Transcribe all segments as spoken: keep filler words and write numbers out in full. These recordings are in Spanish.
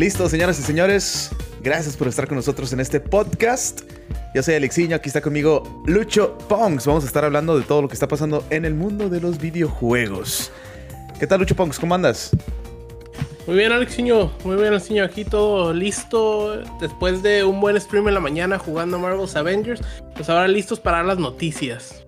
Listo, señoras y señores, gracias por estar con nosotros en este podcast. Yo soy Alexiño, aquí está conmigo Lucho Pongs. Vamos a estar hablando de todo lo que está pasando en el mundo de los videojuegos. ¿Qué tal, Lucho Pongs? ¿Cómo andas? Muy bien, Alexiño, muy bien, Alexiño, aquí todo listo. Después de un buen stream en la mañana jugando Marvel's Avengers, pues ahora listos para las noticias.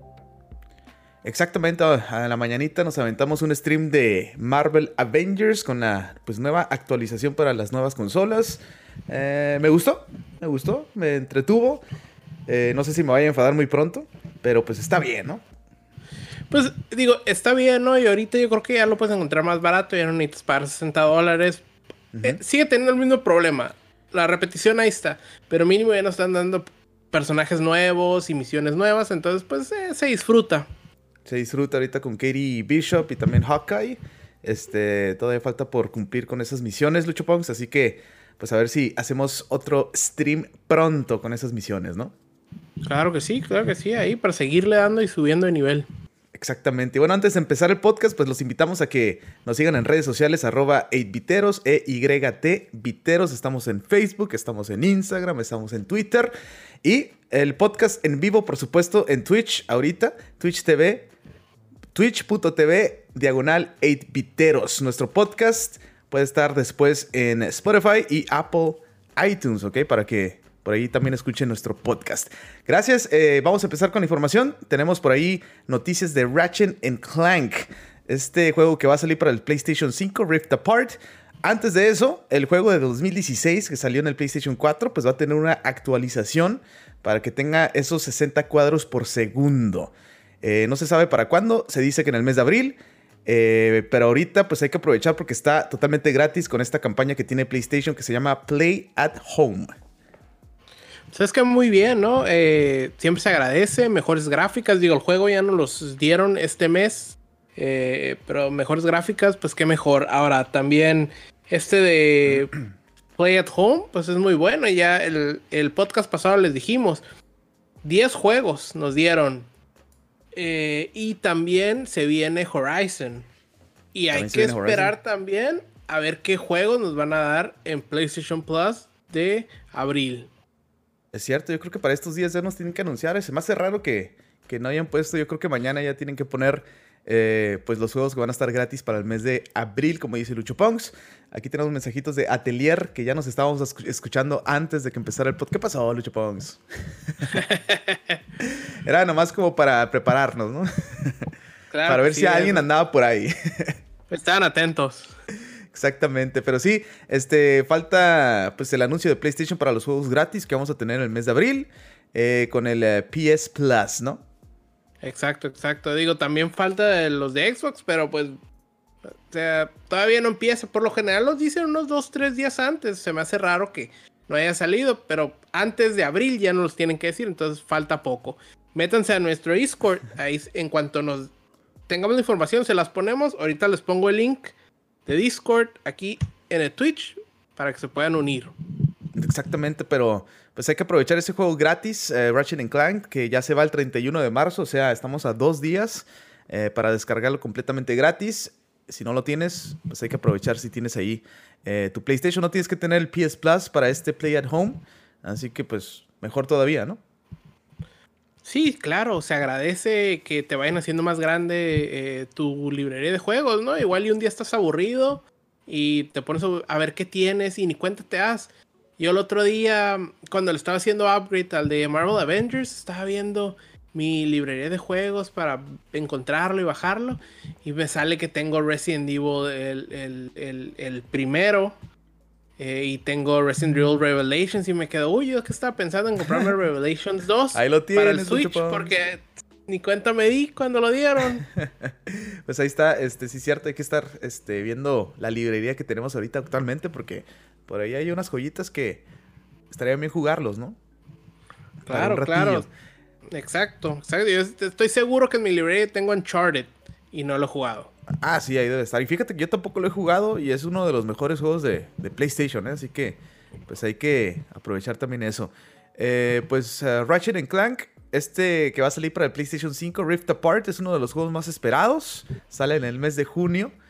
Exactamente, a la mañanita nos aventamos un stream de Marvel Avengers con la pues, nueva actualización para las nuevas consolas. Eh, me gustó, me gustó, me entretuvo. Eh, no sé si me vaya a enfadar muy pronto, pero pues está bien, ¿no? Pues digo, está bien, ¿no? Y ahorita yo creo que ya lo puedes encontrar más barato, ya no necesitas pagar sesenta dólares. Uh-huh. Eh, sigue teniendo el mismo problema. La repetición ahí está, pero mínimo ya nos están dando personajes nuevos y misiones nuevas, entonces pues eh, se disfruta. Se disfruta ahorita con Katie Bishop y también Hawkeye. Este, todavía falta por cumplir con esas misiones, Lucho Pongs, así que pues a ver si hacemos otro stream pronto con esas misiones, ¿no? Claro que sí, claro que sí, ahí para seguirle dando y subiendo de nivel. Exactamente. Y bueno, antes de empezar el podcast, pues los invitamos a que nos sigan en redes sociales, arroba ocho biteros, E Y T Biteros. Estamos en Facebook, estamos en Instagram, estamos en Twitter. Y el podcast en vivo, por supuesto, en Twitch ahorita, Twitch T V, twitch punto t v, diagonal ocho biteros. Nuestro podcast puede estar después en Spotify y Apple iTunes, ¿ok? Para que por ahí también escuchen nuestro podcast. Gracias. Eh, vamos a empezar con la información. Tenemos por ahí noticias de Ratchet and Clank. Este juego que va a salir para el PlayStation cinco, Rift Apart. Antes de eso, el juego de dos mil dieciséis que salió en el PlayStation cuatro, pues va a tener una actualización para que tenga esos sesenta cuadros por segundo. Eh, no se sabe para cuándo. Se dice que en el mes de abril. Eh, pero ahorita pues hay que aprovechar porque está totalmente gratis con esta campaña que tiene PlayStation que se llama Play at Home. Sabes que muy bien, ¿no? Eh, siempre se agradece, mejores gráficas. Digo, el juego ya nos los dieron este mes, eh, pero mejores gráficas, pues qué mejor. Ahora, también este de Play at Home, pues es muy bueno. Ya el, el podcast pasado les dijimos, diez juegos nos dieron. Eh, y también se viene Horizon. Y hay que esperar Horizon. También a ver qué juegos nos van a dar en PlayStation Plus de abril. Es cierto, yo creo que para estos días ya nos tienen que anunciar. Se me hace raro que, que no hayan puesto. Yo creo que mañana ya tienen que poner eh, pues los juegos que van a estar gratis para el mes de abril, como dice Lucho Pongs. Aquí tenemos mensajitos de Atelier que ya nos estábamos escuchando antes de que empezara el podcast. ¿Qué pasó, Lucho Pongs? Era nomás como para prepararnos, ¿no? Claro, para ver sí, si alguien andaba por ahí. Estaban atentos. Exactamente, pero sí, este, falta pues el anuncio de PlayStation para los juegos gratis que vamos a tener en el mes de abril eh, con el eh, P S Plus, ¿no? Exacto, exacto. Digo, también falta los de Xbox, pero pues o sea, todavía no empieza. Por lo general los dicen unos dos, tres días antes. Se me hace raro que no haya salido, pero antes de abril ya nos los tienen que decir, entonces falta poco. Métanse a nuestro Discord, ahí en cuanto nos tengamos la información se las ponemos. Ahorita les pongo el link de Discord aquí en el Twitch para que se puedan unir. Exactamente, pero pues hay que aprovechar ese juego gratis, eh, Ratchet and Clank, que ya se va el treinta y uno de marzo, o sea, estamos a dos días eh, para descargarlo completamente gratis. Si no lo tienes, pues hay que aprovechar si tienes ahí eh, tu PlayStation. No tienes que tener el P S Plus para este Play at Home, así que pues mejor todavía, ¿no? Sí, claro, se agradece que te vayan haciendo más grande eh, tu librería de juegos, ¿no? Igual y un día estás aburrido y te pones a ver qué tienes y ni cuenta te das. Yo el otro día, cuando le estaba haciendo upgrade al de Marvel Avengers, estaba viendo mi librería de juegos para encontrarlo y bajarlo. Y me sale que tengo Resident Evil el, el, el, el primero. Eh, y tengo Resident Evil Revelations y me quedo, uy, yo que estaba pensando en comprarme Revelations dos ahí lo tienes, para el Switch porque ni cuenta me di cuando lo dieron. Pues ahí está, este, sí es cierto, hay que estar este, viendo la librería que tenemos ahorita actualmente porque por ahí hay unas joyitas que estaría bien jugarlos, ¿no? Claro, claro. Exacto, exacto. Yo estoy seguro que en mi librería tengo Uncharted y no lo he jugado. Ah, sí, ahí debe estar. Y fíjate que yo tampoco lo he jugado y es uno de los mejores juegos de, de PlayStation, ¿eh? Así que pues hay que aprovechar también eso. Eh, pues uh, Ratchet and Clank, este que va a salir para el PlayStation cinco, Rift Apart, es uno de los juegos más esperados. Sale en el mes de junio.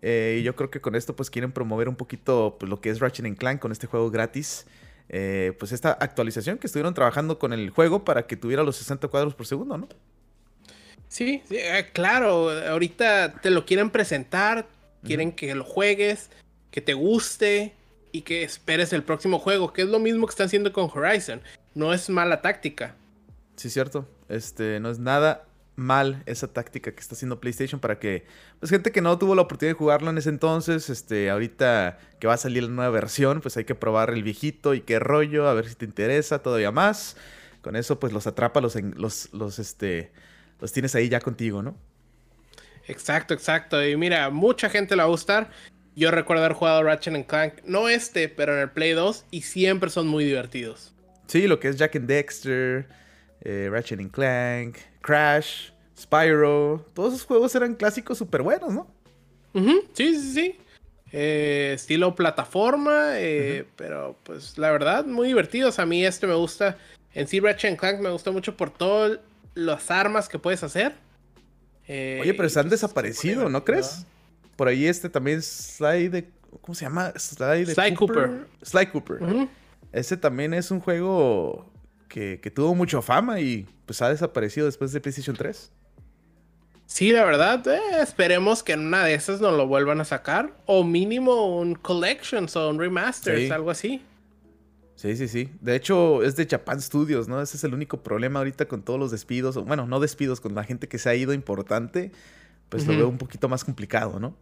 Eh, y yo creo que con esto pues quieren promover un poquito pues, lo que es Ratchet and Clank con este juego gratis. Eh, pues esta actualización que estuvieron trabajando con el juego para que tuviera los sesenta cuadros por segundo, ¿no? Sí, sí, eh, claro, ahorita te lo quieren presentar, quieren Ujú. que lo juegues, que te guste y que esperes el próximo juego, que es lo mismo que están haciendo con Horizon. No es mala táctica. Sí, cierto. Este, no es nada mal esa táctica que está haciendo PlayStation para que, pues, gente que no tuvo la oportunidad de jugarlo en ese entonces, este, ahorita que va a salir la nueva versión, pues hay que probar el viejito y qué rollo, a ver si te interesa todavía más. Con eso, pues, los atrapa, los, en- los, los, este, los tienes ahí ya contigo, ¿no? Exacto, exacto. Y mira, mucha gente le va a gustar. Yo recuerdo haber jugado Ratchet and Clank, no este, pero en el Play dos, y siempre son muy divertidos. Sí, lo que es Jack and Dexter, eh, Ratchet and Clank, Crash, Spyro, todos esos juegos eran clásicos súper buenos, ¿no? Ujú, sí, sí, sí. Eh, estilo plataforma, Ujú. eh, pero pues la verdad, muy divertidos. A mí este me gusta. En sí, Ratchet and Clank me gusta mucho por todas las armas que puedes hacer. Oye, Eh, pero y se han pues se pone desaparecido, ¿no divertido. crees? Por ahí este también Sly de... ¿Cómo se llama? Sly de Sly Cooper. Cooper. Sly Cooper. Ujú. Ese también es un juego que, que tuvo mucha fama y pues ha desaparecido después de PlayStation tres. Sí, la verdad, eh, esperemos que en una de esas nos lo vuelvan a sacar. O mínimo un Collections o un Remasters, Sí, algo así. sí, sí, sí. De hecho, es de Japan Studios, ¿no? Ese es el único problema ahorita con todos los despidos. o, Bueno, no despidos, con la gente que se ha ido importante. Pues lo veo Ujú. un poquito más complicado, ¿no?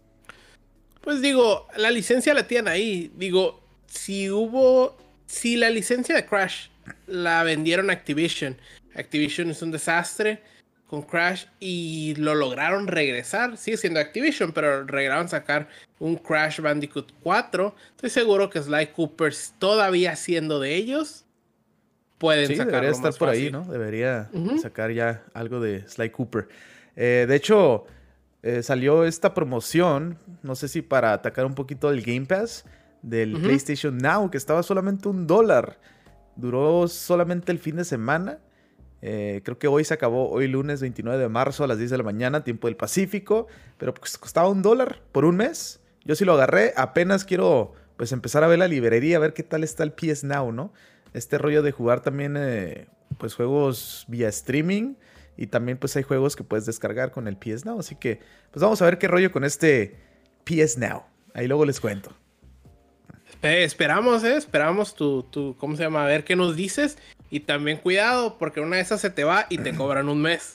Pues digo, la licencia la tienen ahí. Digo, si hubo. Si la licencia de Crash la vendieron a Activision. Activision es un desastre con Crash y lo lograron regresar. Sigue siendo Activision, pero lograron sacar un Crash Bandicoot cuatro. Estoy seguro que Sly Cooper, todavía siendo de ellos, pueden Sí, debería sacarlo estar más por ahí, fácil. ¿no? Debería Ujú, sacar ya algo de Sly Cooper. Eh, de hecho, eh, salió esta promoción, no sé si para atacar un poquito el Game Pass del ujú. PlayStation Now, que estaba solamente un dólar. Duró solamente el fin de semana. Eh, creo que hoy se acabó, hoy lunes veintinueve de marzo a las diez de la mañana, tiempo del Pacífico. Pero pues costaba un dólar por un mes. Yo sí lo agarré. Apenas quiero pues empezar a ver la librería, a ver qué tal está el P S Now, ¿no? Este rollo de jugar también eh, pues juegos vía streaming. Y también pues hay juegos que puedes descargar con el P S Now. Así que pues vamos a ver qué rollo con este P S Now. Ahí luego les cuento. Eh, esperamos, eh, esperamos tu, tu, ¿cómo se llama? A ver qué nos dices. Y también cuidado, porque una de esas se te va y te cobran un mes.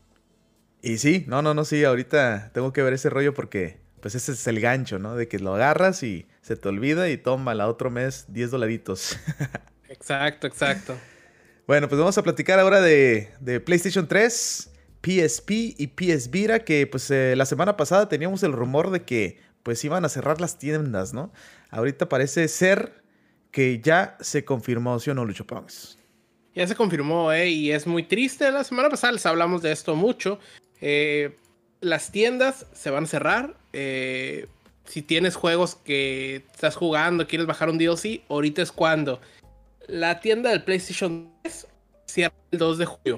Y sí, no, no, no, sí, ahorita tengo que ver ese rollo porque pues ese es el gancho, ¿no? De que lo agarras y se te olvida y toma la otro mes diez dolaritos. Exacto, exacto. Bueno, pues vamos a platicar ahora de, de PlayStation tres, P S P y P S Vita, que pues eh, la semana pasada teníamos el rumor de que pues iban a cerrar las tiendas, ¿no? Ahorita parece ser que ya se confirmó, ¿sí o no, Lucho Pongs? Ya se confirmó, eh, y es muy triste. La semana pasada les hablamos de esto mucho. Eh, las tiendas se van a cerrar. Eh, si tienes juegos que estás jugando, quieres bajar un D L C, ahorita es cuando. La tienda del PlayStation tres cierra el dos de julio.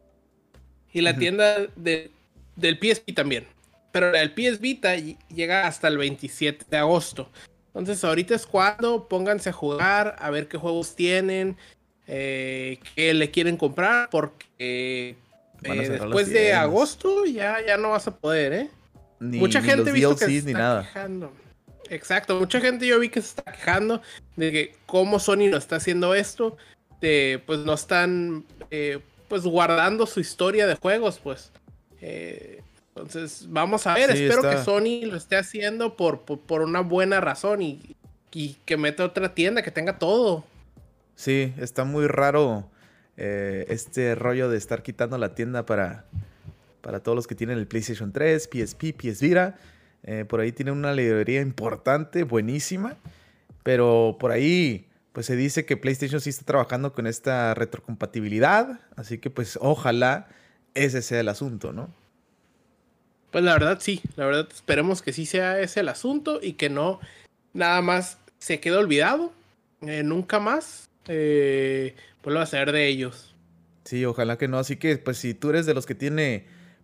Y la Ujú. tienda de- del P S P también. Pero la del P S Vita ll- llega hasta el veintisiete de agosto. Entonces ahorita es cuando pónganse a jugar, a ver qué juegos tienen, eh, qué le quieren comprar, porque eh, Van a eh, cerrar las después de tiendas. agosto ya, ya no vas a poder, ¿eh? Ni, Mucha ni gente los he visto que se D L Cs ni está nada. quejando. Exacto, mucha gente yo vi que se está quejando de que cómo Sony no está haciendo esto, de, pues no están eh, pues guardando su historia de juegos, pues. Eh, entonces, vamos a ver, Sí, espero que está. Sony lo esté haciendo por, por, por una buena razón y, y que meta otra tienda, que tenga todo. Sí, está muy raro eh, este rollo de estar quitando la tienda para, para todos los que tienen el PlayStation tres, P S P, P S Vita. Eh, por ahí tienen una librería importante, buenísima. Pero por ahí, pues se dice que PlayStation sí está trabajando con esta retrocompatibilidad. Así que pues ojalá ese sea el asunto, ¿no? Pues la verdad sí, la verdad esperemos que sí sea ese el asunto y que no nada más se quede olvidado, eh, nunca más eh, vuelva a ser de ellos. Sí, ojalá que no. Así que pues si tú eres de los que tiene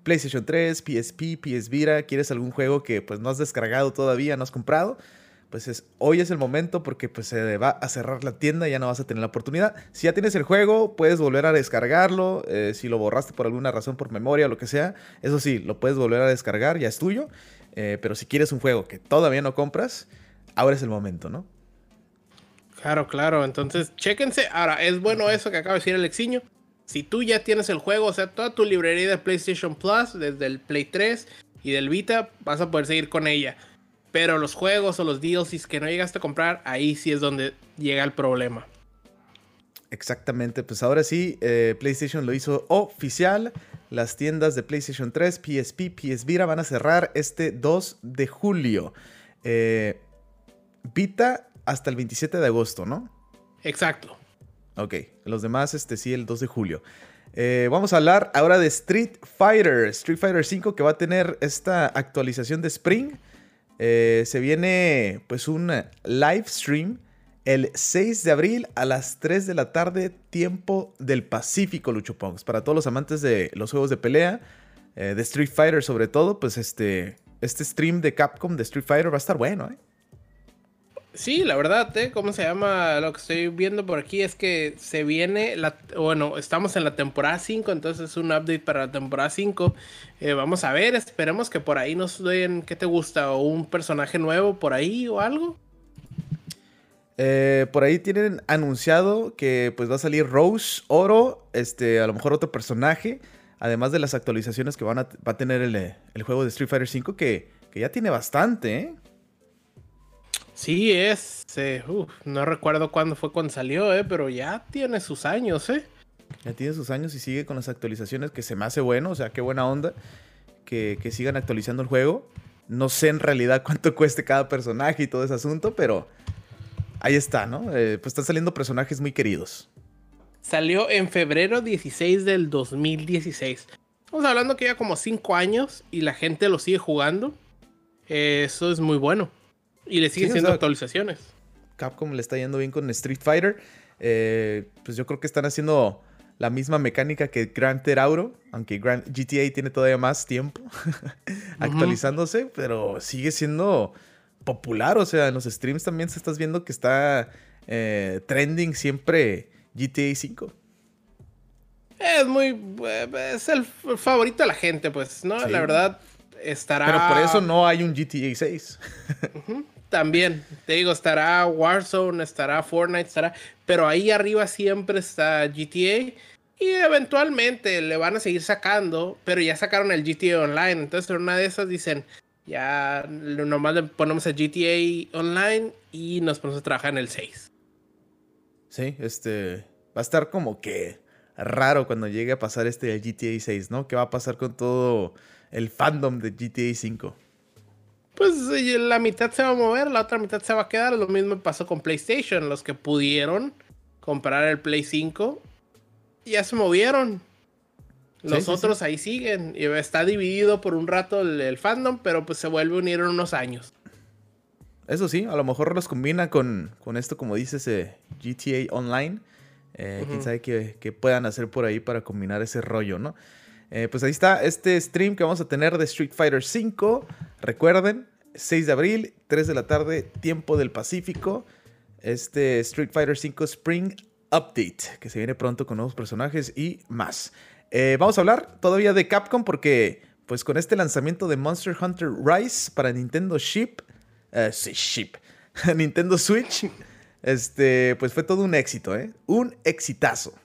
PlayStation tres, P S P, P S Vita, quieres algún juego que pues no has descargado todavía, no has comprado, pues es, hoy es el momento porque pues se va a cerrar la tienda y ya no vas a tener la oportunidad. Si ya tienes el juego, puedes volver a descargarlo. Eh, si lo borraste por alguna razón, por memoria o lo que sea, eso sí, lo puedes volver a descargar, ya es tuyo. Eh, pero si quieres un juego que todavía no compras, ahora es el momento, ¿no? Claro, claro. Entonces, chéquense. Ahora, es bueno eso que acaba de decir Alexiño. Si tú ya tienes el juego, o sea, toda tu librería de PlayStation Plus, desde el Play tres y del Vita, vas a poder seguir con ella. Pero los juegos o los D L Cs que no llegaste a comprar, ahí sí es donde llega el problema. Exactamente, pues ahora sí, eh, PlayStation lo hizo oficial. Las tiendas de PlayStation tres, P S P, P S Vita van a cerrar este dos de julio. Eh, Vita hasta el veintisiete de agosto, ¿no? Exacto. Ok, los demás, este sí, el dos de julio. Eh, vamos a hablar ahora de Street Fighter. Street Fighter cinco, que va a tener esta actualización de Spring. Eh, se viene pues un live stream el seis de abril a las tres de la tarde, tiempo del Pacífico, Lucho Pongs. Para todos los amantes de los juegos de pelea, eh, de Street Fighter sobre todo, pues este, este stream de Capcom de Street Fighter va a estar bueno, ¿eh? Sí, la verdad, ¿eh? ¿Cómo se llama? Lo que estoy viendo por aquí es que se viene, la, bueno, estamos en la temporada cinco, entonces es un update para la temporada cinco. Eh, vamos a ver, esperemos que por ahí nos den, ¿qué te gusta? ¿O un personaje nuevo por ahí o algo? Eh, por ahí tienen anunciado que pues va a salir Rose, Oro, este, a lo mejor otro personaje, además de las actualizaciones que van a, va a tener el, el juego de Street Fighter cinco, que, que ya tiene bastante, ¿eh? Sí, es. Eh, uf, no recuerdo cuándo fue cuando salió, eh, pero ya tiene sus años, ¿eh? Ya tiene sus años y sigue con las actualizaciones, que se me hace bueno, o sea, qué buena onda que, que sigan actualizando el juego. No sé en realidad cuánto cueste cada personaje y todo ese asunto, pero ahí está, ¿no? Eh, pues están saliendo personajes muy queridos. Salió en febrero dieciséis del dos mil dieciséis. Estamos hablando que ya como cinco años y la gente lo sigue jugando. Eh, eso es muy bueno. Y le siguen Sí, siendo o sea, actualizaciones. Capcom le está yendo bien con Street Fighter. Eh, pues yo creo que están haciendo la misma mecánica que Grand Theft Auto, aunque Grand G T A tiene todavía más tiempo actualizándose, uh-huh. Pero sigue siendo popular. O sea, en los streams también se estás viendo que está eh, trending siempre G T A cinco. Es muy... es el favorito de la gente, pues, ¿no? Sí. La verdad, estará... Pero por eso no hay un G T A seis. Uh-huh. También, te digo, estará Warzone, estará Fortnite, estará... Pero ahí arriba siempre está G T A. Y eventualmente le van a seguir sacando, pero ya sacaron el G T A Online. Entonces en una de esas dicen, ya nomás le ponemos el G T A Online y nos ponemos a trabajar en el seis. Sí, este... va a estar como que raro cuando llegue a pasar este G T A seis, ¿no? ¿Qué va a pasar con todo el fandom de G T A cinco? Pues la mitad se va a mover, la otra mitad se va a quedar. Lo mismo pasó con PlayStation. Los que pudieron comprar el Play cinco ya se movieron. Los sí, otros sí, sí. ahí siguen. Y está dividido por un rato el, el fandom, pero pues se vuelve a unir en unos años. Eso sí, a lo mejor los combina con, con esto, como dices, eh, G T A Online. Eh, uh-huh. Quién sabe qué, qué puedan hacer por ahí para combinar ese rollo, ¿no? Eh, pues ahí está este stream que vamos a tener de Street Fighter cinco. Recuerden, seis de abril, tres de la tarde, tiempo del Pacífico. Este Street Fighter cinco Spring Update, que se viene pronto con nuevos personajes y más. Eh, vamos a hablar todavía de Capcom porque, pues con este lanzamiento de Monster Hunter Rise para Nintendo Ship, uh, sí, Ship, Nintendo Switch, este, pues fue todo un éxito, ¿eh? Un exitazo.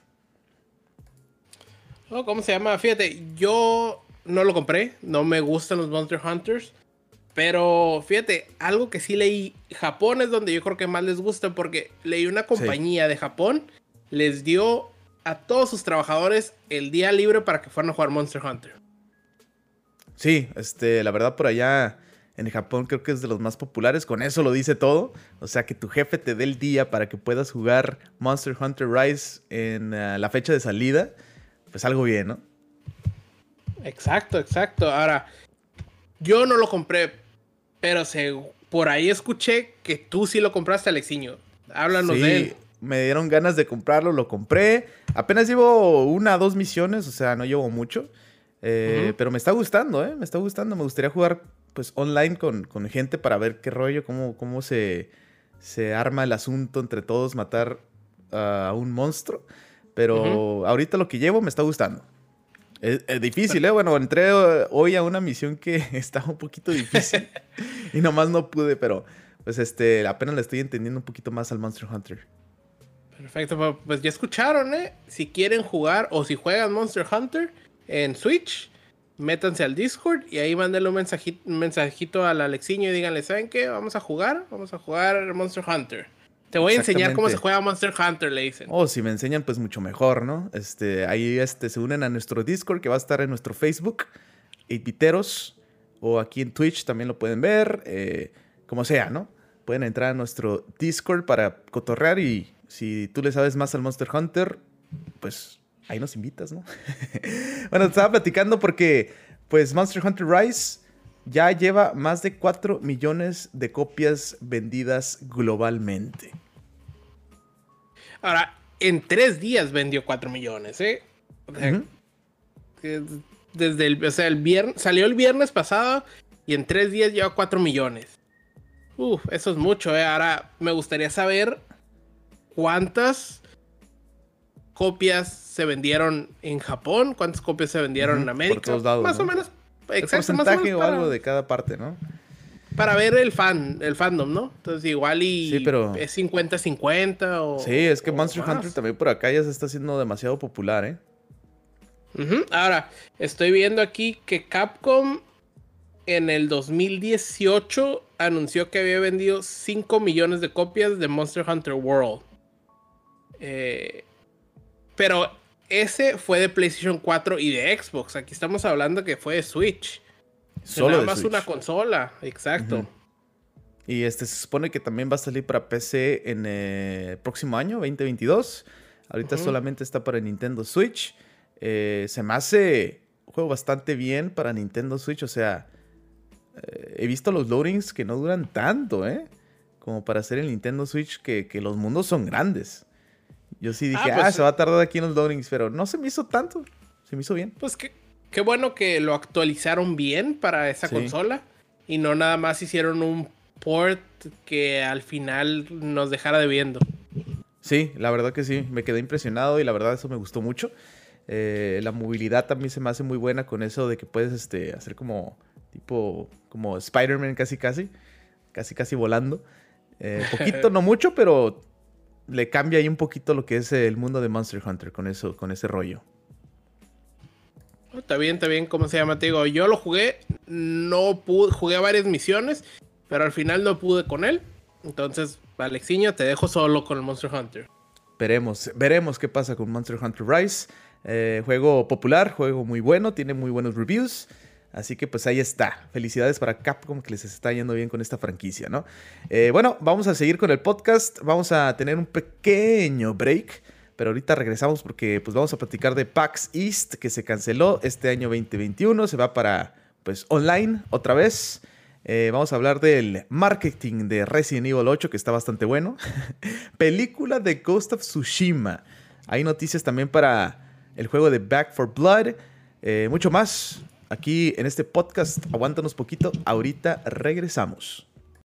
Oh, ¿cómo se llama? Fíjate, yo no lo compré, no me gustan los Monster Hunters, pero fíjate, algo que sí leí, Japón es donde yo creo que más les gusta, porque leí una compañía sí. de Japón, les dio a todos sus trabajadores el día libre para que fueran a jugar Monster Hunter. Sí, este, la verdad por allá en Japón creo que es de los más populares, con eso lo dice todo, o sea que tu jefe te dé el día para que puedas jugar Monster Hunter Rise en uh, la fecha de salida. Pues algo bien, ¿no? Exacto, exacto. Ahora, yo no lo compré, pero se, por ahí escuché que tú sí lo compraste, Alexiño. Háblanos sí, de él. Me dieron ganas de comprarlo, lo compré. Apenas llevo una o dos misiones, o sea, no llevo mucho. Eh, uh-huh. Pero me está gustando, ¿eh? Me está gustando. Me gustaría jugar pues online con, con gente para ver qué rollo, cómo, cómo se, se arma el asunto entre todos, matar a un monstruo. Pero uh-huh. ahorita lo que llevo me está gustando. Es, es difícil, ¿eh? Bueno, entré hoy a una misión que estaba un poquito difícil y nomás no pude, pero pues este, apenas le estoy entendiendo un poquito más al Monster Hunter. Perfecto, pues ya escucharon, ¿eh? Si quieren jugar o si juegan Monster Hunter en Switch, métanse al Discord y ahí mándenle un mensajito, un mensajito al Alexiño y díganle, ¿saben qué? Vamos a jugar, vamos a jugar Monster Hunter. Te voy a enseñar cómo se juega Monster Hunter, le dicen. Oh, si me enseñan, pues mucho mejor, ¿no? Este, ahí este, se unen a nuestro Discord, que va a estar en nuestro Facebook, ocho biteros, o aquí en Twitch también lo pueden ver, eh, como sea, ¿no? Pueden entrar a nuestro Discord para cotorrear y si tú le sabes más al Monster Hunter, pues ahí nos invitas, ¿no? Bueno, te estaba platicando porque, pues, Monster Hunter Rise ya lleva más de cuatro millones de copias vendidas globalmente. Ahora, en tres días vendió cuatro millones, ¿eh? O sea, uh-huh. Desde el, o sea, el viernes, salió el viernes pasado y en tres días lleva cuatro millones. Uf, eso es mucho, ¿eh? Ahora, me gustaría saber cuántas copias se vendieron en Japón, cuántas copias se vendieron uh-huh. en América. Por todos lados, más ¿no? o menos. Exacto, el porcentaje más o, menos para, o algo de cada parte, ¿no? Para ver el fan, el fandom, ¿no? Entonces igual y sí, pero... es cincuenta cincuenta o... Sí, es que Monster más. Hunter también por acá ya se está haciendo demasiado popular, ¿eh? Uh-huh. Ahora, estoy viendo aquí que Capcom en el dos mil dieciocho anunció que había vendido cinco millones de copias de Monster Hunter World. Eh, pero ese fue de PlayStation cuatro y de Xbox. Aquí estamos hablando que fue de Switch. Solo nada de más Switch. Una consola, exacto. Uh-huh. Y este se supone que también va a salir para P C en el próximo año, veinte veintidós. Ahorita uh-huh. solamente está para Nintendo Switch. Eh, se me hace un juego bastante bien para Nintendo Switch. O sea, eh, he visto los loadings que no duran tanto, ¿eh? Como para hacer el Nintendo Switch, que, que los mundos son grandes. Yo sí dije, ah, pues, ah, se va a tardar aquí en los loadings, pero no se me hizo tanto. Se me hizo bien. Pues que... Qué bueno que lo actualizaron bien para esa sí. consola y no nada más hicieron un port que al final nos dejara debiendo. Sí, la verdad que sí, me quedé impresionado y la verdad eso me gustó mucho. Eh, la movilidad también se me hace muy buena con eso de que puedes este, hacer como tipo como Spider-Man casi casi, casi casi volando. Eh, poquito, no mucho, pero le cambia ahí un poquito lo que es el mundo de Monster Hunter con eso, con ese rollo. Está bien, está bien, ¿cómo se llama? Te digo, yo lo jugué, no pude, jugué varias misiones, pero al final no pude con él. Entonces, Alexiño, te dejo solo con el Monster Hunter. Veremos, veremos qué pasa con Monster Hunter Rise. Eh, juego popular, juego muy bueno, tiene muy buenos reviews. Así que pues ahí está. Felicidades para Capcom que les está yendo bien con esta franquicia, ¿no? Eh, bueno, vamos a seguir con el podcast. Vamos a tener un pequeño break. Pero ahorita regresamos porque pues vamos a platicar de PAX East que se canceló este año veinte veintiuno. Se va para pues online otra vez. Eh, vamos a hablar del marketing de Resident Evil ocho que está bastante bueno. Película de Ghost of Tsushima. Hay noticias también para el juego de Back four Blood. Eh, mucho más aquí en este podcast. Aguántanos poquito. Ahorita regresamos.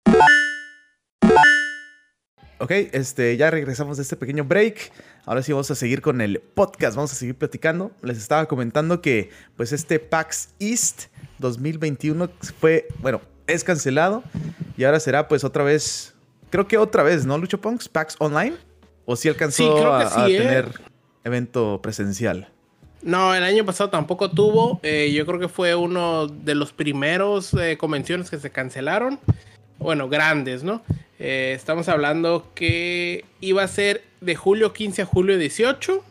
Ok, este, ya regresamos de este pequeño break. Ahora sí vamos a seguir con el podcast. Vamos a seguir platicando. Les estaba comentando que pues este PAX East dos mil veintiuno fue, bueno, es cancelado. Y ahora será pues otra vez, creo que otra vez, ¿no, Lucho Punks? ¿PAX Online? ¿O sí alcanzó sí, a, sí, a eh. tener evento presencial? No, el año pasado tampoco tuvo. Eh, yo creo que fue uno de los primeros eh, convenciones que se cancelaron. Bueno, grandes, ¿no? Eh, estamos hablando que iba a ser de julio quince a julio dieciocho.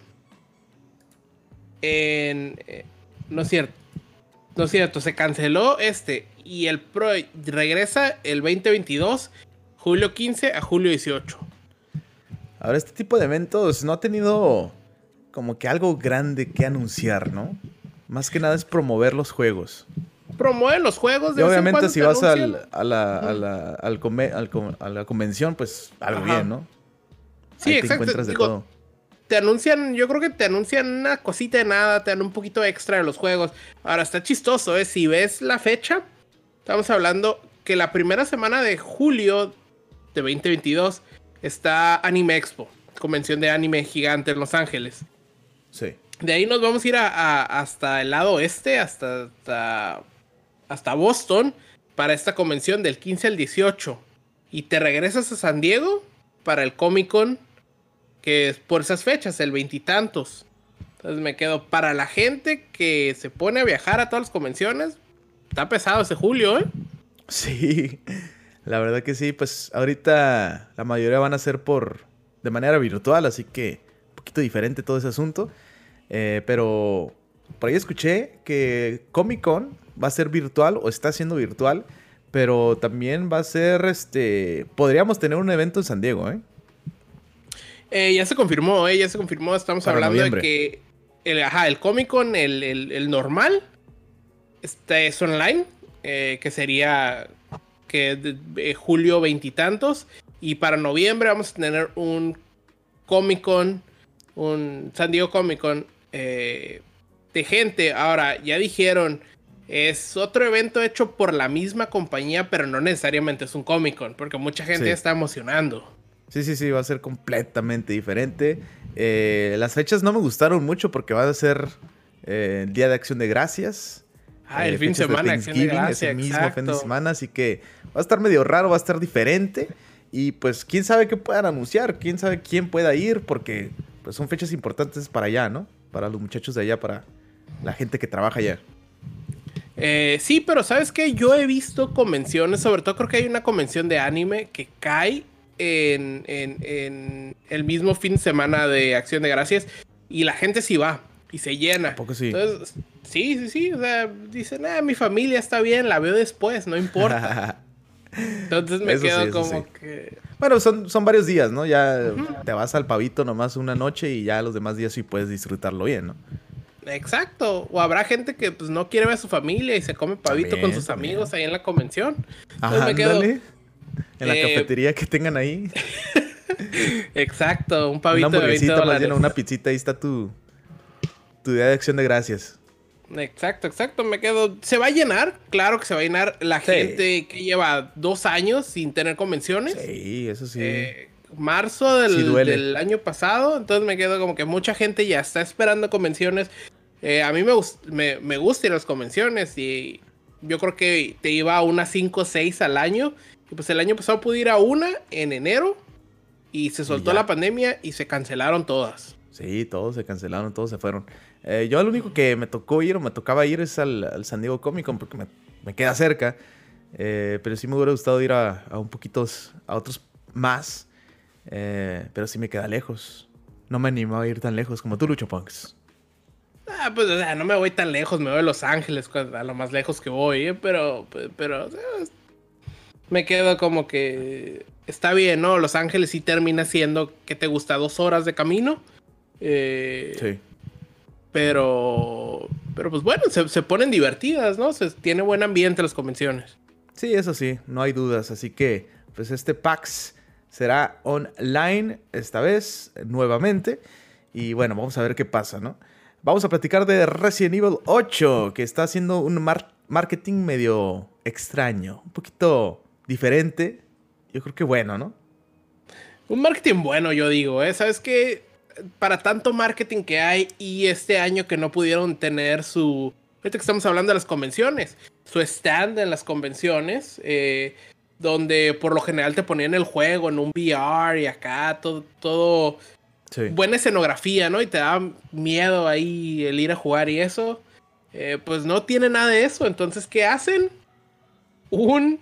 En, eh, no es cierto. No es cierto, se canceló este. Y el Pro regresa el veinte veintidós, julio quince a julio dieciocho. Ahora, este tipo de eventos no ha tenido como que algo grande que anunciar, ¿no? Más que nada es promover los juegos. Promueven los juegos. De y obviamente si vas al, a, la, a, la, al come, al, a la convención, pues algo Ajá. bien, ¿no? Sí, Ahí exacto. te encuentras de Digo, todo. te anuncian, yo creo que te anuncian una cosita de nada, te dan un poquito extra de los juegos. Ahora, está chistoso, ¿eh? Si ves la fecha, estamos hablando que la primera semana de julio de veinte veintidós está Anime Expo, convención de anime gigante en Los Ángeles. Sí. De ahí nos vamos a ir a, a, hasta el lado oeste, hasta, hasta, hasta Boston, para esta convención del quince al dieciocho. Y te regresas a San Diego para el Comic Con, que es por esas fechas, el veintitantos. Entonces me quedo, para la gente que se pone a viajar a todas las convenciones, está pesado ese julio, ¿eh? Sí, la verdad que sí. Pues ahorita la mayoría van a ser por de manera virtual, así que un poquito diferente todo ese asunto. Eh, pero por ahí escuché que Comic Con va a ser virtual o está siendo virtual, pero también va a ser, este, podríamos tener un evento en San Diego, ¿eh? Eh, ya se confirmó, ¿eh? Ya se confirmó. Estamos Para hablando noviembre. de que el, ajá, el Comic Con, el, el, el normal, este es online, eh, que sería que de, de julio veintitantos. Y para noviembre vamos a tener un Comic Con, un San Diego Comic Con eh, de gente. Ahora, ya dijeron, es otro evento hecho por la misma compañía, pero no necesariamente es un Comic Con, porque mucha gente Sí. ya está emocionando. Sí, sí, sí, va a ser completamente diferente. Eh, las fechas no me gustaron mucho porque va a ser eh, el Día de Acción de Gracias. Ah, el eh, fin de fechas semana, Acción de Thanksgiving, Gracia, es el mismo exacto. fin de semana, así que va a estar medio raro, va a estar diferente. Y pues quién sabe qué puedan anunciar, quién sabe quién pueda ir, porque pues son fechas importantes para allá, ¿no? Para los muchachos de allá, para la gente que trabaja allá. Eh, sí, pero ¿sabes qué? Yo he visto convenciones, sobre todo creo que hay una convención de anime que cae en, en, en el mismo fin de semana de Acción de Gracias y la gente sí va y se llena. ¿A poco sí? Entonces, sí, sí, sí. O sea, dicen, ah, mi familia está bien, la veo después, no importa. Entonces me Eso quedo sí, eso como sí. que... Bueno, son, son varios días, ¿no? Ya uh-huh. Te vas al pavito nomás una noche y ya los demás días sí puedes disfrutarlo bien, ¿no? Exacto. O habrá gente que pues no quiere ver a su familia y se come pavito También, con sus también. amigos ahí en la convención. Ajá, me quedo... ándale. En la eh, cafetería que tengan ahí. Exacto, un pavito una de veinte hamburguesita más dólares. llena, una pizzita, ahí está tu, tu día de Acción de Gracias. Exacto, exacto, me quedo... ¿Se va a llenar? Claro que se va a llenar la Sí. gente que lleva dos años sin tener convenciones. Sí, eso sí. Eh, marzo del, Sí duele. del año pasado, entonces me quedo como que mucha gente ya está esperando convenciones. Eh, a mí me, gust me, me gustan las convenciones y yo creo que te iba a unas cinco o seis al año. Y pues el año pasado pude ir a una en enero y se soltó Y ya. la pandemia y se cancelaron todas. Sí, todos se cancelaron, todos se fueron. Eh, yo al único que me tocó ir o me tocaba ir es al, al San Diego Comic Con porque me, me queda cerca. Eh, pero sí me hubiera gustado ir a, a un poquitos, a otros más. Eh, pero sí me queda lejos. No me animaba a ir tan lejos como tú, Lucho Punks. Ah, pues o sea, no me voy tan lejos, me voy a Los Ángeles, a lo más lejos que voy, ¿eh? pero, pero o sea, me quedo como que está bien, ¿no? Los Ángeles sí termina siendo, ¿qué te gusta? ¿Dos horas de camino? Eh, Sí. Pero, pero pues bueno, se, se ponen divertidas, ¿no? Se, tiene buen ambiente las convenciones. Sí, eso sí, no hay dudas. Así que, pues este PAX será online esta vez, nuevamente. Y bueno, vamos a ver qué pasa, ¿no? Vamos a platicar de Resident Evil ocho, que está haciendo un mar marketing medio extraño, un poquito diferente. Yo creo que bueno, ¿no? Un marketing bueno, yo digo, ¿eh? ¿Sabes qué? Para tanto marketing que hay y este año que no pudieron tener su... Ahorita que estamos hablando de las convenciones, su stand en las convenciones, eh, donde por lo general te ponían el juego en un V R y acá todo... todo Sí. Buena escenografía, ¿no? Y te da miedo ahí el ir a jugar y eso. Eh, pues no tiene nada de eso. Entonces, ¿qué hacen? Un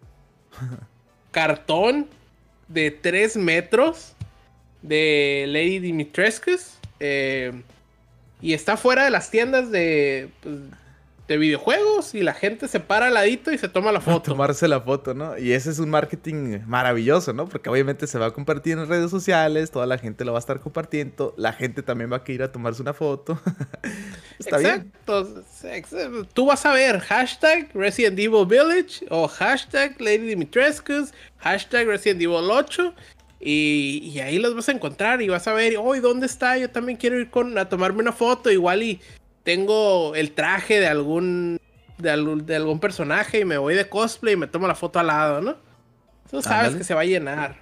cartón de tres metros de Lady Dimitrescu. Eh, y está fuera de las tiendas de, pues, de videojuegos. Y la gente se para al ladito y se toma la Para foto. tomarse la foto, ¿no? Y ese es un marketing maravilloso, ¿no? Porque obviamente se va a compartir en redes sociales, toda la gente lo va a estar compartiendo, la gente también va a querer ir a tomarse una foto. Está Exacto. bien. Exacto. Tú vas a ver hashtag Resident Evil Village o hashtag Lady Dimitrescu, hashtag Resident Evil ocho Y, y ahí los vas a encontrar y vas a ver, oh, ¿dónde está? Yo también quiero ir con, a tomarme una foto. Igual y tengo el traje de algún, de algún, de algún personaje y me voy de cosplay y me tomo la foto al lado, ¿no? Tú sabes Ándale. que se va a llenar.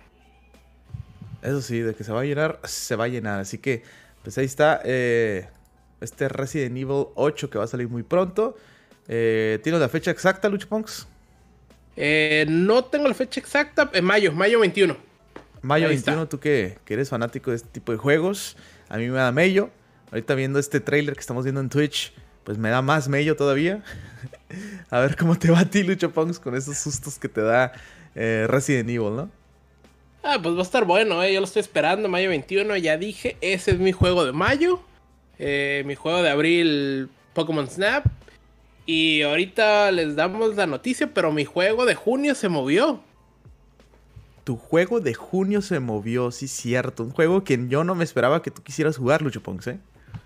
Eso sí, de que se va a llenar, se va a llenar. Así que, pues ahí está eh, este Resident Evil ocho que va a salir muy pronto. Eh, ¿Tienes la fecha exacta, Luchapunks? Eh, no tengo la fecha exacta. En mayo, mayo veintiuno. Mayo Ahí veintiuno, está. tú que, que eres fanático de este tipo de juegos. A mí me da mello. Ahorita viendo este trailer que estamos viendo en Twitch, pues me da más mello todavía. A ver cómo te va a ti, Luchapunks, con esos sustos que te da eh, Resident Evil, ¿no? Ah, pues va a estar bueno, eh. Yo lo estoy esperando, mayo veintiuno. Ya dije, ese es mi juego de mayo. Eh, mi juego de abril, Pokémon Snap. Y ahorita les damos la noticia, pero mi juego de junio se movió. Tu juego de junio se movió, sí, cierto. Un juego que yo no me esperaba que tú quisieras jugar, Luchapunks, ¿eh?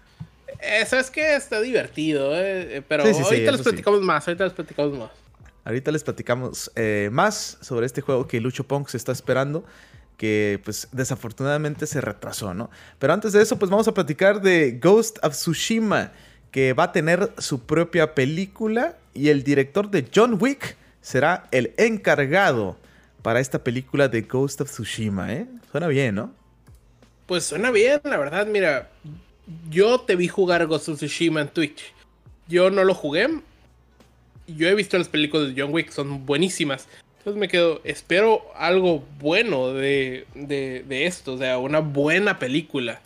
Eh, ¿Sabes qué? Está divertido, eh. Pero Sí, sí, sí, ahorita les eso sí. platicamos más, ahorita les platicamos más. Ahorita les platicamos eh, más sobre este juego que Luchapunks está esperando, que pues desafortunadamente se retrasó, ¿no? Pero antes de eso, pues vamos a platicar de Ghost of Tsushima, que va a tener su propia película y el director de John Wick será el encargado para esta película de Ghost of Tsushima, ¿eh? Suena bien, ¿no? Pues suena bien, la verdad, mira. Yo te vi jugar Ghost of Tsushima en Twitch. Yo no lo jugué. Yo he visto las películas de John Wick, son buenísimas. Entonces me quedo, espero algo bueno de, de, de esto, o sea, una buena película.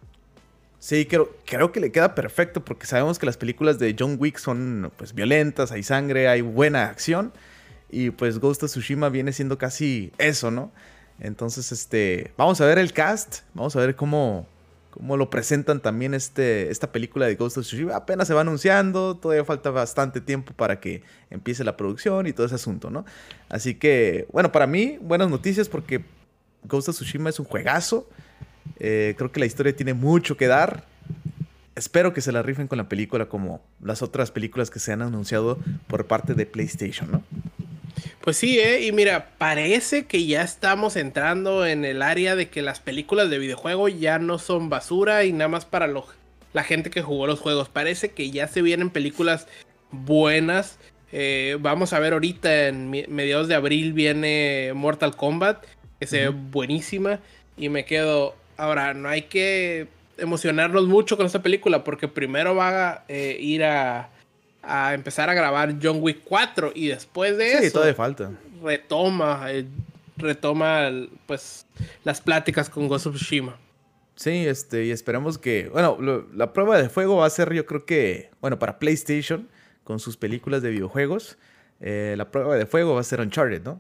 Sí, creo, creo que le queda perfecto porque sabemos que las películas de John Wick son pues violentas, hay sangre, hay buena acción. Y pues Ghost of Tsushima viene siendo casi eso, ¿no? Entonces, este, vamos a ver el cast, vamos a ver cómo, cómo lo presentan también este, esta película de Ghost of Tsushima. Apenas se va anunciando, todavía falta bastante tiempo para que empiece la producción y todo ese asunto, ¿no? Así que, bueno, para mí, buenas noticias porque Ghost of Tsushima es un juegazo. Eh, creo que la historia tiene mucho que dar. Espero que se la rifen con la película como las otras películas que se han anunciado por parte de PlayStation, ¿no? Pues sí, eh, y mira, parece que ya estamos entrando en el área de que las películas de videojuego ya no son basura y nada más para lo, la gente que jugó los juegos. Parece que ya se vienen películas buenas. Eh, vamos a ver ahorita en mi- mediados de abril viene Mortal Kombat, que se ve Ujú. buenísima. Y me quedo, ahora no hay que emocionarnos mucho con esta película porque primero va a eh, ir a... a empezar a grabar John Wick cuatro y después de Sí, eso todavía falta. retoma eh, retoma pues las pláticas con Ghost of Tsushima. Sí, este, y esperamos que, bueno, lo- la prueba de fuego va a ser, yo creo que, bueno, para PlayStation, con sus películas de videojuegos, eh, la prueba de fuego va a ser Uncharted, ¿no?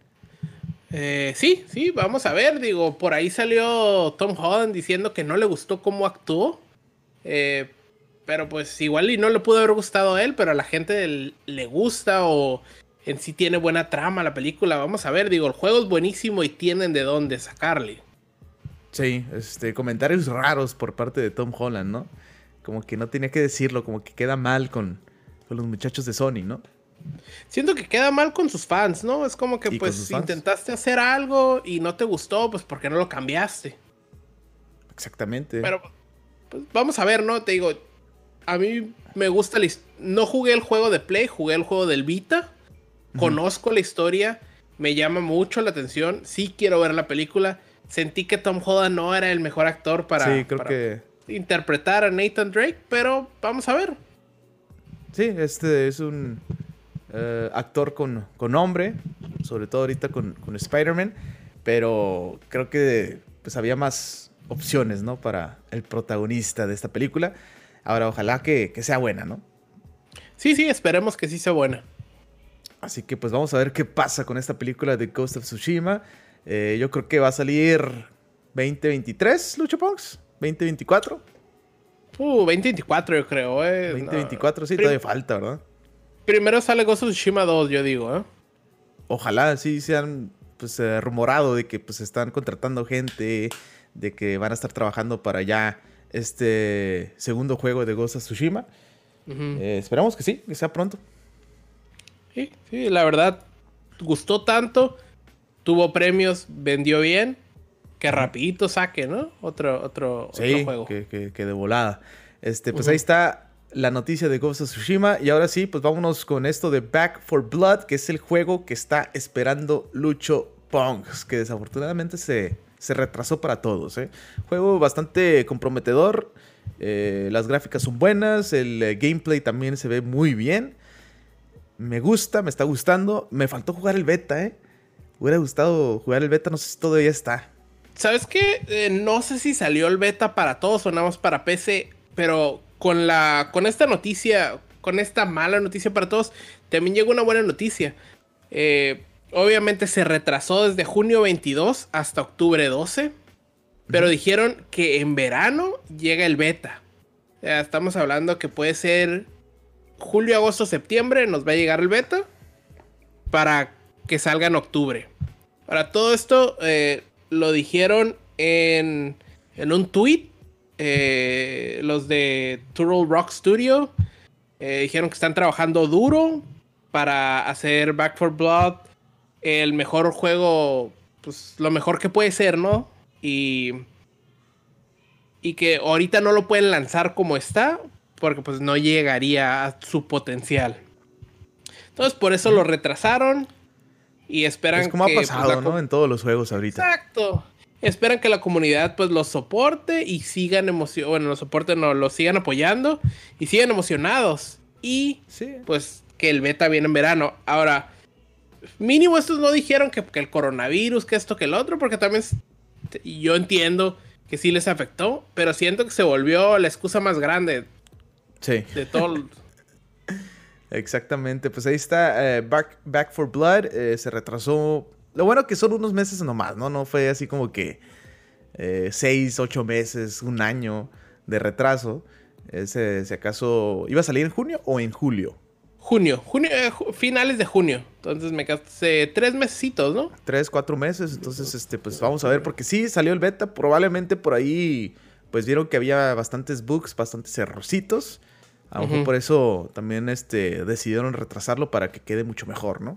Eh, sí, sí, vamos a ver, digo, por ahí salió Tom Holland diciendo que no le gustó cómo actuó, eh, pero pues igual y no le pudo haber gustado a él, pero a la gente l- le gusta o en sí tiene buena trama la película, vamos a ver, digo, el juego es buenísimo y tienen de dónde sacarle. Sí, este, comentarios raros por parte de Tom Holland, ¿no? Como que no tenía que decirlo, como que queda mal con, con los muchachos de Sony, ¿no? Siento que queda mal con sus fans, ¿no? Es como que Y con pues sus fans. intentaste hacer algo y no te gustó, pues ¿por qué no lo cambiaste? Exactamente. Pero pues vamos a ver, ¿no? Te digo, a mí me gusta la his- no jugué el juego de Play, jugué el juego del Vita. Conozco la historia, me llama mucho la atención, sí quiero ver la película. Sentí que Tom Holland no era el mejor actor para, Sí, creo para que interpretar a Nathan Drake, pero vamos a ver. sí, este es un eh, actor con, con nombre, sobre todo ahorita con, con Spider-Man, pero creo que pues había más opciones, ¿no? Para el protagonista de esta película. Ahora, ojalá que, que sea buena, ¿no? Sí, sí, esperemos que sí sea buena. Así que pues vamos a ver qué pasa con esta película de Ghost of Tsushima. Eh, yo creo que va a salir veinte veintitrés, Luchapunks. veinte veinticuatro. Uh, veinte veinticuatro yo creo, eh. veinte No. veinticuatro, sí, Prim- todavía falta, ¿verdad? Primero sale Ghost of Tsushima dos, yo digo, ¿eh? Ojalá sí se han pues, eh, rumorado de que pues están contratando gente, de que van a estar trabajando para ya este segundo juego de Ghost of Tsushima. Ujú. Eh, esperamos que sí, que sea pronto. Sí, sí, la verdad, gustó tanto, tuvo premios, vendió bien. que rapidito saque, ¿no? Otro, otro, sí, otro juego. Que, que, que de volada. Este, pues Uh-huh. ahí está la noticia de Ghost of Tsushima. Y ahora sí, pues vámonos con esto de Back for Blood, que es el juego que está esperando Lucho Pongs, que desafortunadamente se, se retrasó para todos, ¿eh? Juego bastante comprometedor. Eh, las gráficas son buenas. El eh, gameplay también se ve muy bien. Me gusta, me está gustando. Me faltó jugar el beta, ¿eh? Hubiera gustado jugar el beta, no sé si todavía está. ¿Sabes qué? Eh, no sé si salió el beta para todos o nada más para P C, pero con la con esta noticia, con esta mala noticia para todos, también llegó una buena noticia. Eh, obviamente se retrasó desde junio veintidós hasta octubre doce, pero uh-huh. dijeron que en verano llega el beta. Ya estamos hablando que puede ser julio, agosto, septiembre, nos va a llegar el beta para que salga en octubre. Para todo esto, eh, lo dijeron en, en un tweet. Eh, los de Turtle Rock Studio eh, dijeron que están trabajando duro para hacer Back for Blood el mejor juego, pues lo mejor que puede ser, ¿no? Y, y que ahorita no lo pueden lanzar como está, porque pues no llegaría a su potencial. Entonces por eso lo retrasaron. Y esperan es como que, ha pasado, pues, la... ¿no? En todos los juegos ahorita. Exacto. Esperan que la comunidad pues los soporte y sigan emocionados. Bueno, los soporten, no, los sigan apoyando y sigan emocionados. Y sí. Pues que el beta viene en verano. Ahora, mínimo estos no dijeron que, que el coronavirus, que esto, que el otro, porque también yo entiendo que sí les afectó, pero siento que se volvió la excusa más grande. Sí. De todo. Exactamente, pues ahí está eh, Back, Back for Blood, eh, se retrasó. Lo bueno que son unos meses nomás, ¿no? No fue así como que eh, seis, ocho meses, un año de retraso. Ese, si acaso, ¿iba a salir en junio o en julio? Junio, junio eh, ju- finales de junio. Entonces me quedé tres mesecitos, ¿no? Tres, cuatro meses, entonces este, pues vamos a ver, porque sí salió el beta, probablemente por ahí pues vieron que había bastantes bugs, bastantes errorcitos. A lo mejor uh-huh. por eso también este, decidieron retrasarlo para que quede mucho mejor, ¿no?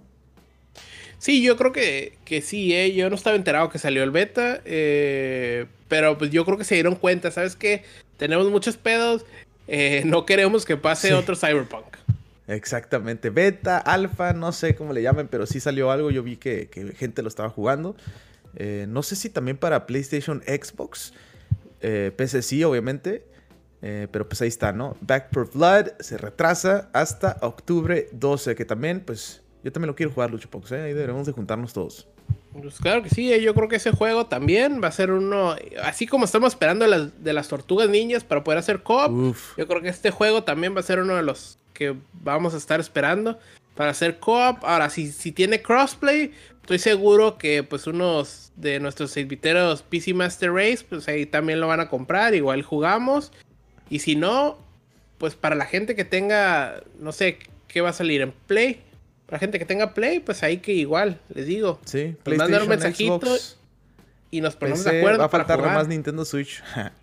Sí, yo creo que, que sí, ¿eh? Yo no estaba enterado que salió el beta, eh, pero pues yo creo que se dieron cuenta, ¿sabes qué? Tenemos muchos pedos, eh, no queremos que pase sí. otro Cyberpunk. Exactamente, beta, alfa, no sé cómo le llamen, pero sí salió algo, yo vi que, que gente lo estaba jugando. Eh, no sé si también para PlayStation, Xbox, eh, P C sí, obviamente. Eh, pero pues ahí está, ¿no? Back for Blood se retrasa hasta octubre doce, que también, pues, yo también lo quiero jugar, Lucho Pongs, ¿eh? Ahí deberemos de juntarnos todos. Pues claro que sí, ¿eh? Yo creo que ese juego también va a ser uno, así como estamos esperando de las, de las tortugas ninjas para poder hacer co-op, Uf. Yo creo que este juego también va a ser uno de los que vamos a estar esperando para hacer co-op. Ahora, si, si tiene crossplay, estoy seguro que pues unos de nuestros seis-biteros P C Master Race, pues ahí también lo van a comprar, igual jugamos. Y si no, pues para la gente que tenga, no sé, ¿qué va a salir en Play? Para la gente que tenga Play, pues ahí que igual, les digo. Sí, nos mandan un mensajito Xbox, y nos ponemos P C, de acuerdo. Va a faltar nomás Nintendo Switch.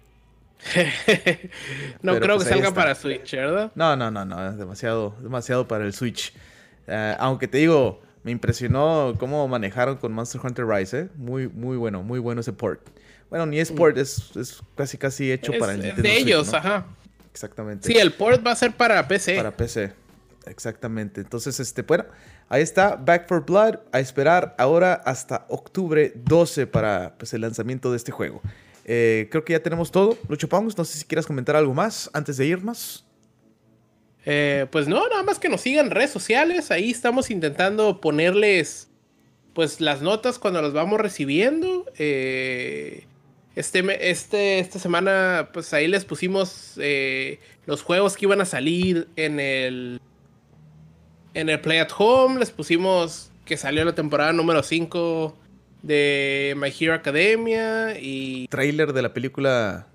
no Pero creo pues que salga para Switch, ¿verdad? No, no, no, no, es demasiado, demasiado para el Switch. Uh, aunque te digo, me impresionó cómo manejaron con Monster Hunter Rise, ¿eh? Muy, muy bueno, muy bueno ese port. Bueno, ni es port, es, es casi casi hecho es, para el Nintendo de Switch, ellos, ¿no? Ajá. Exactamente. Sí, el port va a ser para P C. Para P C, exactamente. Entonces, este, bueno, ahí está Back for Blood. A esperar ahora hasta octubre doce para pues, el lanzamiento de este juego. Eh, creo que ya tenemos todo. Lucho Pongs, no sé si quieras comentar algo más antes de irnos. Eh, pues no, nada más que nos sigan en redes sociales. Ahí estamos intentando ponerles pues las notas cuando las vamos recibiendo. Eh... Este, este, esta semana, pues ahí les pusimos eh, los juegos que iban a salir en el en el Play at Home. Les pusimos que salió la temporada número cinco de My Hero Academia y... Trailer de la película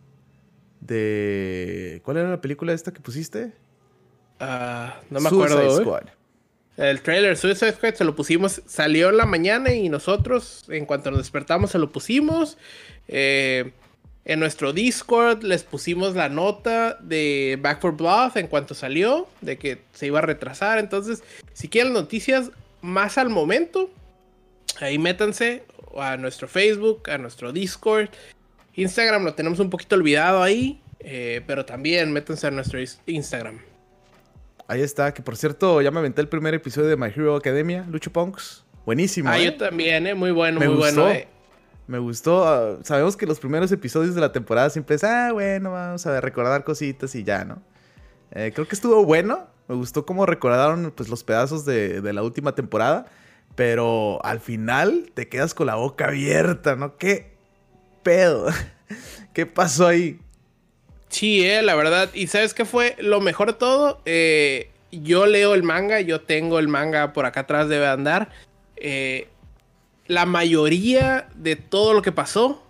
de... ¿Cuál era la película esta que pusiste? Uh, no me acuerdo. Suicide Squad. ¿eh? El trailer Suicide Squad se lo pusimos, salió en la mañana y nosotros, en cuanto nos despertamos, se lo pusimos. Eh, en nuestro Discord les pusimos la nota de Back for Blood en cuanto salió, de que se iba a retrasar. Entonces, si quieren noticias más al momento, ahí métanse. a nuestro Facebook, a nuestro Discord. Instagram lo tenemos un poquito olvidado ahí, eh, pero también métanse a nuestro Instagram. Ahí está, que por cierto, ya me aventé el primer episodio de My Hero Academia, Lucho Punks. Buenísimo, Ah, ¿eh? yo también, ¿eh? Muy bueno, me muy gustó, bueno, ¿eh? Me gustó. Uh, sabemos que los primeros episodios de la temporada siempre es, ah, bueno, vamos a recordar cositas y ya, ¿no? Eh, creo que estuvo bueno. Me gustó cómo recordaron pues, los pedazos de, de la última temporada. Pero al final te quedas con la boca abierta, ¿no? ¿Qué pedo? ¿Qué pasó ahí? Sí, eh, la verdad. ¿Y sabes qué fue lo mejor de todo? Eh, yo leo el manga, yo tengo el manga por acá atrás, debe andar. Eh, la mayoría de todo lo que pasó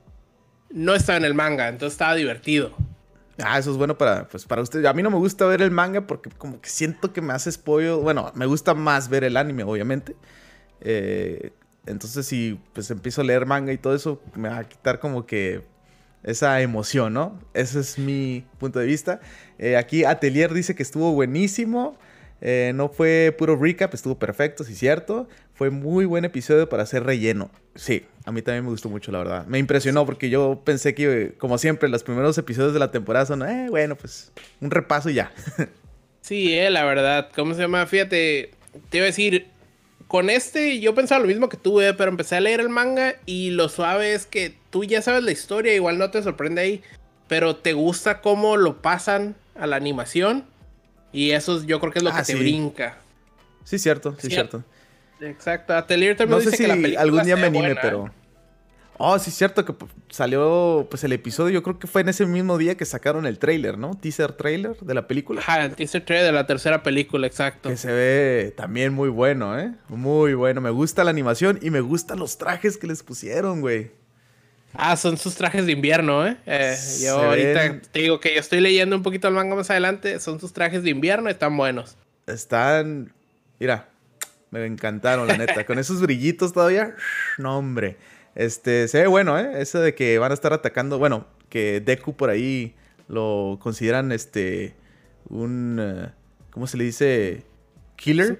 no estaba en el manga, entonces estaba divertido. Ah, eso es bueno para, pues, para ustedes. A mí no me gusta ver el manga porque como que siento que me hace spoil. Bueno, me gusta más ver el anime, obviamente. Eh, entonces si pues empiezo a leer manga y todo eso, me va a quitar como que esa emoción, ¿no? Ese es mi punto de vista. Eh, aquí Atelier dice que estuvo buenísimo. Eh, no fue puro recap, estuvo perfecto, sí, cierto. Fue muy buen episodio para hacer relleno. Sí, a mí también me gustó mucho, la verdad. Me impresionó porque yo pensé que, como siempre, los primeros episodios de la temporada son, eh, bueno, pues un repaso y ya. Sí, eh, la verdad. ¿Cómo se llama? Fíjate, te iba a decir, con este yo pensaba lo mismo que tú, eh, pero empecé a leer el manga y lo suave es que tú ya sabes la historia, igual no te sorprende ahí, pero te gusta cómo lo pasan a la animación y eso yo creo que es lo ah, que sí. te brinca. Sí, cierto, sí, ¿Cierto? cierto. Exacto. Atelier también No sé dice si que la película algún día me sea anime, buena, pero... ¿eh? Oh, sí, cierto que salió pues el episodio, yo creo que fue en ese mismo día que sacaron el tráiler, ¿no? Teaser trailer de la película. Ajá, el teaser trailer de la tercera película, exacto. Que se ve también muy bueno, ¿eh? Muy bueno. Me gusta la animación y me gustan los trajes que les pusieron, güey. Ah, son sus trajes de invierno, ¿eh? eh Se yo ahorita ven... te digo que yo estoy leyendo un poquito el manga más adelante. Son sus trajes de invierno y están buenos. Están... Mira, me encantaron, la neta. Con esos brillitos todavía. No, hombre. Este, se ve bueno, ¿eh? Eso de que van a estar atacando... Bueno, que Deku por ahí lo consideran, este... Un... Uh, ¿cómo se le dice? ¿Killer?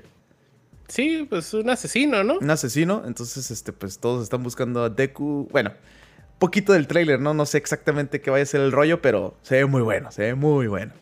Sí, pues un asesino, ¿no? Un asesino. Entonces, este, pues todos están buscando a Deku. Bueno, poquito del tráiler, ¿no? No sé exactamente qué vaya a ser el rollo, pero se ve muy bueno, se ve muy bueno.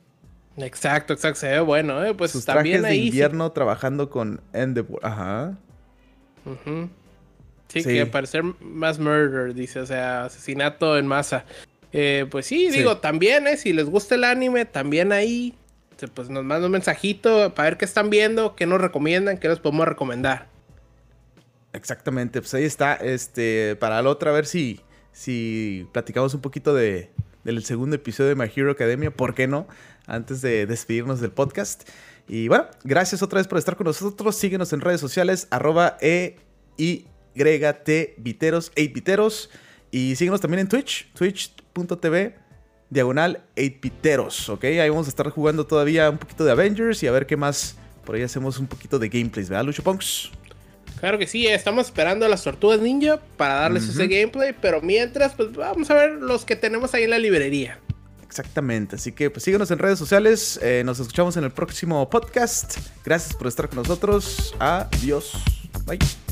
Exacto, exacto, se ve bueno, ¿eh? Pues sus también trajes de ahí invierno sí. Trabajando con Endeavor. Ajá. Uh-huh. Sí, sí, sí, que parecer más murder, dice, o sea, asesinato en masa. Eh, pues sí, sí, digo, también, ¿eh? Si les gusta el anime, también ahí, pues nos mandan un mensajito para ver qué están viendo, qué nos recomiendan, qué les podemos recomendar. Exactamente, pues ahí está, este, para la otra, a ver si, si platicamos un poquito de, del segundo episodio de My Hero Academia, ¿por qué no? Antes de despedirnos del podcast. Y bueno, gracias otra vez por estar con nosotros. Síguenos en redes sociales, arroba E Y T Viteros, ocho Viteros. Y síguenos también en Twitch, twitch.tv, diagonal ocho Viteros, ¿ok? Ahí vamos a estar jugando todavía un poquito de Avengers y a ver qué más. Por ahí hacemos un poquito de gameplays, ¿verdad, Lucho Punks? Claro que sí, estamos esperando a las Tortugas Ninja para darles uh-huh. ese gameplay, pero mientras, pues vamos a ver los que tenemos ahí en la librería. Exactamente, así que pues síguenos en redes sociales, eh, nos escuchamos en el próximo podcast. Gracias por estar con nosotros, adiós, bye.